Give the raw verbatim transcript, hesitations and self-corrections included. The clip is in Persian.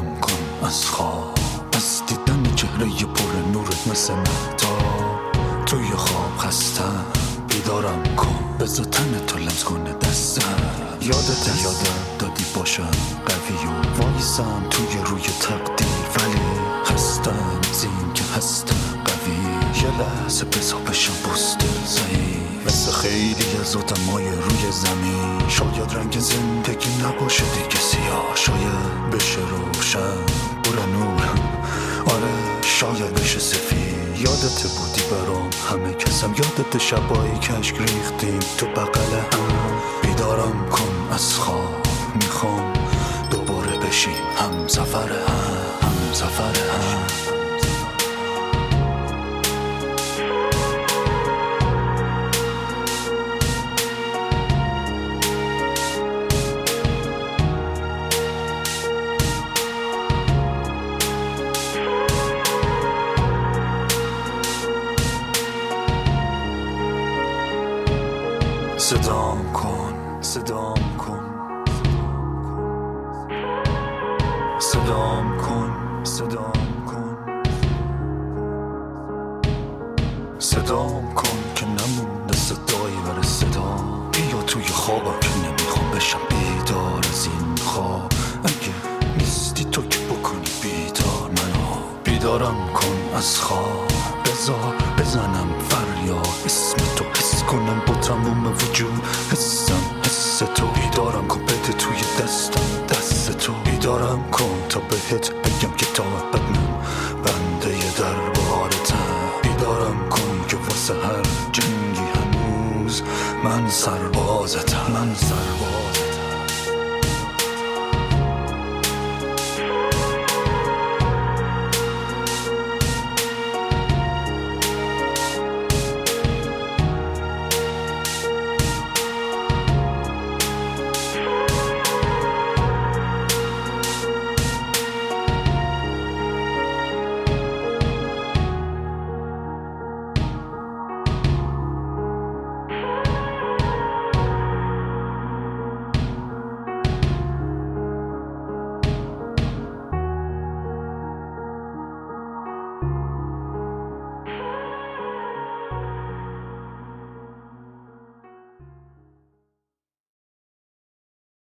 بیدارم کن از خواب، از دیدن چهره پر نورت مثل مهتاب. توی خواب خستم بیدارم کن، بذار تن تو لمس کنه دستم. یادت یادم دادی باشم قوی و وایسم توی روی تقدیر، ولی خستم از این که هستم قوی. یه لحظه بذار بشم بسته ضعیف مثل خیلی از آدمای روی زمین. شاید رنگ زندگی نباشه دیگه سیاه، شاید بشه روشن بره نور، آره شاید بشه سفید. یادت بودی برام همه کسم، یادت شبایی کشک ریختیم تو بغل هم. بیدارم کن از خواب، میخوام دوباره بشیم هم سفر هم، هم سفر هم. صدام کن، صدام کن، صدام کن، صدام کن، صدام کن که نمونده صدایی برای صدا. بیا توی خوابم که نمیخوام بشم بیدار از این خواب. اگه نیستی تو که بکنی بیدار منو. بیدارم کن از خواب، بذار بزنم فریاد اسم تو، حس کنم با تموم وجود حسم حس تو. بیدارم کن بده توی دستم دست تو. بیدارم کن تا بهت بگم که تا ابد من بنده دربارتم. بیدارم کن که واسه هر جنگی هنوز من سربازتم، من سرباز